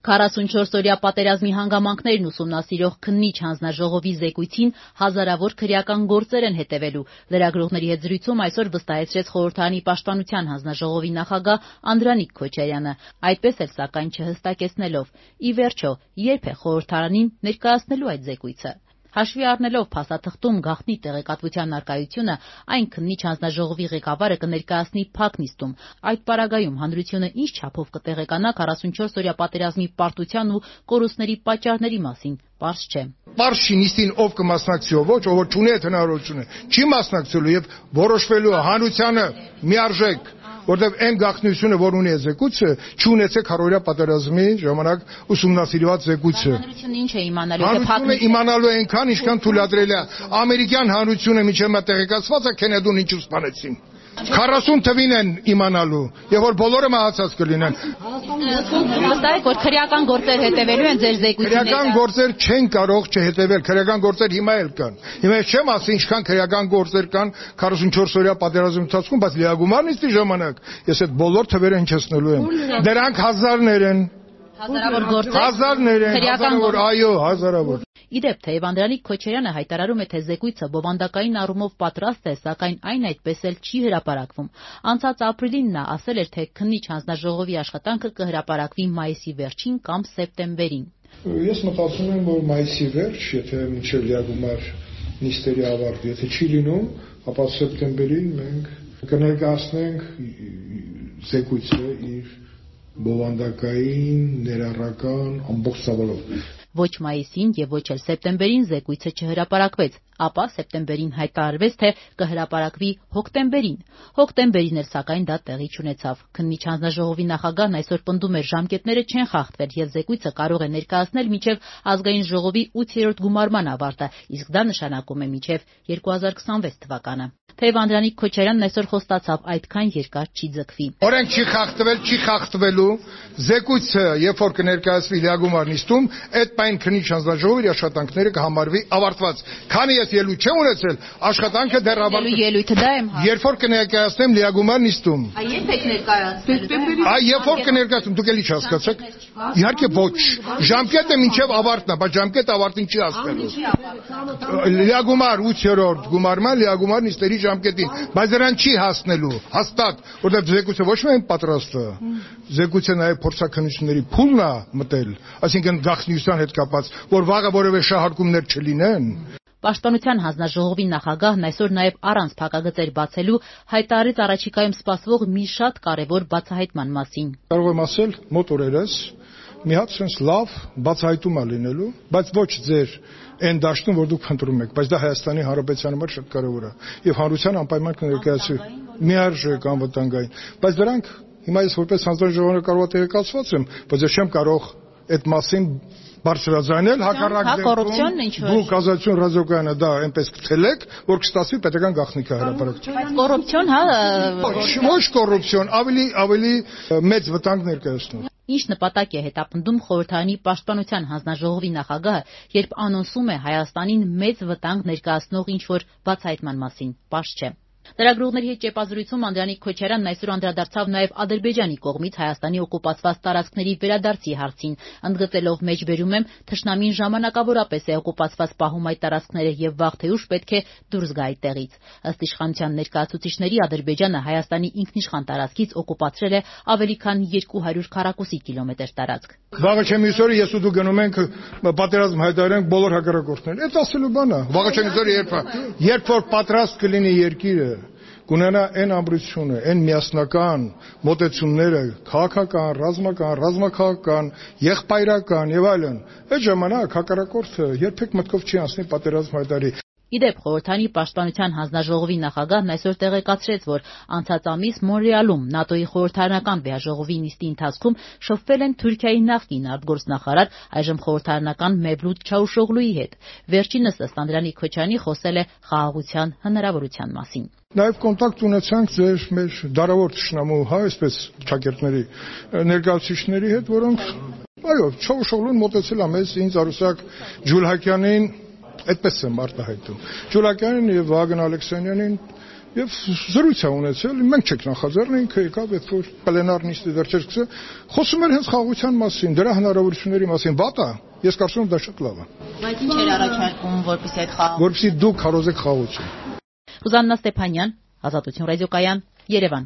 44-օրյա պատերազմի հանգամանքներն ուսումնասիրող քննիչ հանձնաժողովի զեկույցին հազարավոր քրեական գործեր են հետևելու։ Լրագրողների հետ զրույցում այսօր վստահեցրեց խորհրդարանի պաշտպանության հանձնաժողովի նախագահ Անդրանիկ Քոչարյանը, այդպես էլ սակայն չհստակեցնելով՝ ի վերջո, երբ է խորհրդարանին ներկայացնելու այդ զեկույցը։ Հաշվի առնելով փաստաթղթում գաղտնի տեղեկատվության առկայությունը, այն քննիչ հանձնաժողովի ղեկավարը կներկայացնի փակ նիստում։ Այդ պարագայում հանրությունը ինչ չափով կտեղեկանա 44-օրյա պատերազմի պարտության ու կորուստների պատճառների մասին, պարզ չէ։ Պարզ չի նիստին ով կմասնակցի, ով չունի այդ հնարավորությունը, չի մասնակցելու եւ որոշվելու հանրությանը միարժեք, որտեղ այն գաղտնիությունը, որ ունի զեկույցը, չունեցեք հարյուրյա պատերազմի ժամանակ ուսումնասիրված զեկույցը։ Հանրությունը ինչ է իմանալու, թե փակն է իմանալու այնքան, ինչքան թույլատրել է ամերիկյան հանրությունը միջև մտեղեկացված է Քենեդուն ինչ սպանեցին։ 40 թվին են իմանալու, եւ որ բոլորը մահացած կլինեն։ Վստահ որ քրեական գործեր հետևելու են ձեր զեկույցի։ Քրեական գործեր չեն կարող չհետևել, քրեական գործեր հիմա էլ կան։ Հիմա չեմ ասի ինչքան քրեական գործեր կան 44-օրյա պատերազմի ընթացքում, բայց լիագումար նիստի ժամանակ ես այդ բոլոր թվերը հնչեցնելու եմ։ Դրանք հազարներ են։ Հազարավոր գործեր։ Հազարներ են, հազարավոր, այո, հազարավոր։ Իդեպ, թեև Անդրանիկ Քոչարյանը հայտարարում է, թե զեկույցը բովանդակային առումով պատրաստ է, սակայն այն այդպես էլ չի հրապարակվում։ Անցած ապրիլին նա ասել էր, թե քննիչ հանձնաժողովի աշխատանքը կհրապարակվի մայիսի վերջին կամ սեպտեմբերին։ Ես մտածում եմ, որ մայիսի վերջ, եթե մինչև լիագումար նիստերի ավարտ, եթե չի լինում, ապա սեպտեմբերին մենք կներկայացնենք զեկույցը իր բովանդակային, ներառական ամբողջ ծավալով։ Ոչ մայիսին եւ ոչ էլ սեպտեմբերին զեկույցը չհրապարակվեց, ապա սեպտեմբերին հայտարարվեց, թե կհրապարակվի հոկտեմբերին։ Հոկտեմբերին էլ սակայն դա տեղի չունեցավ։ Քննիչ հանձնաժողովի նախագահն այսօր պնդում էր, ժամկետները չեն խախտվել եւ զեկույցը կարող է ներկայացնել մինչեւ ազգային ժողովի 8-րդ գումարման ավարտը, իսկ դա նշանակում է մինչեւ 2026 թվականը։ Թեև Անդրանիկ Քոչարյանն այսօր խոստացավ այդքան երկար չի ձգվի։ Օրենք չի խախտվել, չի խախտվելու։ Զեկույցը, երբ որ կներկայացվի լիագումար նիստում, այդ պայն քննիչ հանձնաժողովի աշխատանքները կհամարվի ավարտված։ Քանի ես ելույթ չեմ ունեցել, աշխատանքը դեռ ելույթը դա եմ։ Երբ որ կներկայացնեմ լիագումար նիստում։ Երբ եք ներկայացնելու։ Երբ որ կներկայացնեմ, դուք էլի չհասկացաք։ Իհարկե ոչ։ Ժամկետը մինչև ավարտն է, բայց ժամկետը ավարտին չի հասնելու։ Լիագումար 8-րդ գումարման լիագումար նիստերի ժամկետին, բայց դրան չի հասնելու, հաստատ, որտեղ զեկույցը ոչ միայն պատրաստ է, զեկույցը նաև փորձաքննությունների փուլն է մտել, այսինքն գաղտնիության հետ կապած, որ վաղը որևէ շահարկումներ չլինեն։ Պաշտպանության հանձնաժողովի նախագահն այսօր նաև առանց փակագծեր բացելու հայտարարեց առաջիկայում սպասվող մի շատ կարևոր բացահայտման մասին։ Կարող եմ ասել մոտ օրերս մի հատ sense լավ բացահայտում է լինելու, բայց ոչ ձեր այն դաշտում, որ դուք փնտրում եք, բայց դա Հայաստանի Հանրապետության համար շատ կարևոր է եւ հանրության անպայման կներկայացվի միարժեք անվտանգային, բայց դրանք հիմա ես որպես հանձնաժողովը կարող եմ տեղեկացված եմ, բայց ես չեմ կարող այդ մասին բարձրաձայնել, հակառակ կոռուպցիոն ինչ որ դուք ազատություն ռադիոկայանը դա այնպես կթելեք, որ կստացվի պետական գաղտնիքը հրապարակել։ Բայց կոռուպցիոն, հա, ոչ կոռուպցիոն, ավելի մեծ վտանգ ներկայացնում։ Ինչ նպատակ է հետապնդում խորհրդարանի պաշտպանության հանձնաժողովի նախագահը, երբ անոնսում է Հայաստանին մեծ վտանգ ներկայացնող ինչ-որ բացահայտման մասին, պարզ չէ։ Լրագրողների հետ ճեպազրույցում Անդրանիկ Քոչարյանն այսօր անդրադարձավ նաև Ադրբեջանի կողմից Հայաստանի օկուպացված տարածքների վերադարձի հարցին, ընդգծելով մեջբերում եմ, թշնամին ժամանակավորապես է օկուպացված պահում այդ տարածքները եւ վաղ թե ուշ պետք է դուրս գա այդտեղից։ Ըստ իշխանության ներկայացուցիչների Ադրբեջանը Հայաստանի ինքնիշխան տարածքից օկուպացրել է ավելի քան 200 քառակուսի կիլոմետր տարածք։ Վաղը չեմ իսօրը ես ու դու գնում ենք պատերազմ հայտարարենք բոլոր հակառակորդներին։ Այդ ասելու բան է։ Վաղը չեմ իսօրը երբ որ պատրաստ կլինի երկիրը կունենա այն ամրությունը, այն միասնական մոտեցումները, քաղաքական, ռազմաքաղաքական, եղբայրական եւ այլն, այդ ժամանակ հակառակորդը երբեք մտքով չի անցնի պատերազմ հայտարարի։ Իդեպ խորհրդարանի պաշտպանության հանձնաժողովի նախագահն այսօր տեղեկացրեց, որ անցած ամիս Մոնրեալում ՆԱՏՕ-ի խորհրդարանական վեհաժողովի նիստի ընթացքում շփվել են Թուրքիայի նախկին արտգործնախարար, այժմ խորհրդարանական Մեվլութ Չավուշօղլուի հետ։ Վերջինս ըստ Անդրանիկ Քոչարյանի խոսել է խաղաղության հնարավորության մասին։ Նաև կոնտակտ ունեցանք ձեր մեր դարավոր թշնամու, այսպես ճակերտների ներկայացուցիչների հետ, որոնք այո, Չավուշօղլուն մոտեցել է մեզ ինձ Արուսակ Ջուլհակյանին, այդպես եմ արտահայտում։ Ջուլհակյանին եւ Վահագն Ալեքսանյանին Եվ զրույց է ունեցել, մենք չենք նախաձեռնել, ինքը եկավ, այդ որ պլենար նիստը դեռ չէր սկսել, խոսում էր հենց խաղաղության մասին, դրա հնարավորությունների մասին, վատ է, ես կարծում եմ դա շատ լավ է։ Բայց ինչ էր առաջարկում, որպեսզի այդ խաղաղ։ Որպեսզի դուք քարոզեք խաղաղություն։ Ռուզաննա Ստեփանյան, Ազատություն ռադիոկայան, Երևան։